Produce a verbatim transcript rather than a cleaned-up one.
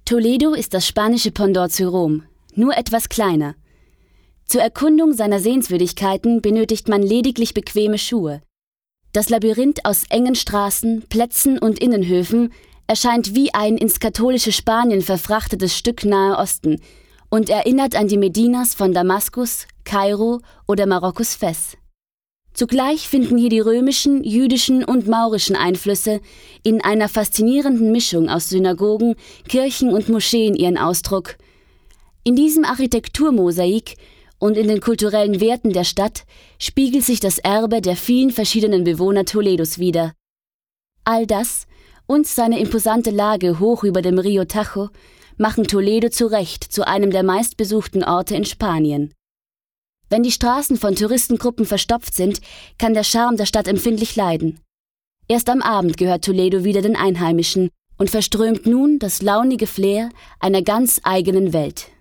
Toledo ist das spanische Pendant zu Rom, nur etwas kleiner. Zur Erkundung seiner Sehenswürdigkeiten benötigt man lediglich bequeme Schuhe. Das Labyrinth aus engen Straßen, Plätzen und Innenhöfen erscheint wie ein ins katholische Spanien verfrachtetes Stück Nahe Osten und erinnert an die Medinas von Damaskus, Kairo oder Marokkos Fez. Zugleich finden hier die römischen, jüdischen und maurischen Einflüsse in einer faszinierenden Mischung aus Synagogen, Kirchen und Moscheen ihren Ausdruck. In diesem Architekturmosaik und in den kulturellen Werten der Stadt spiegelt sich das Erbe der vielen verschiedenen Bewohner Toledos wider. All das und seine imposante Lage hoch über dem Rio Tajo machen Toledo zu Recht zu einem der meistbesuchten Orte in Spanien. Wenn die Straßen von Touristengruppen verstopft sind, kann der Charme der Stadt empfindlich leiden. Erst am Abend gehört Toledo wieder den Einheimischen und verströmt nun das launige Flair einer ganz eigenen Welt.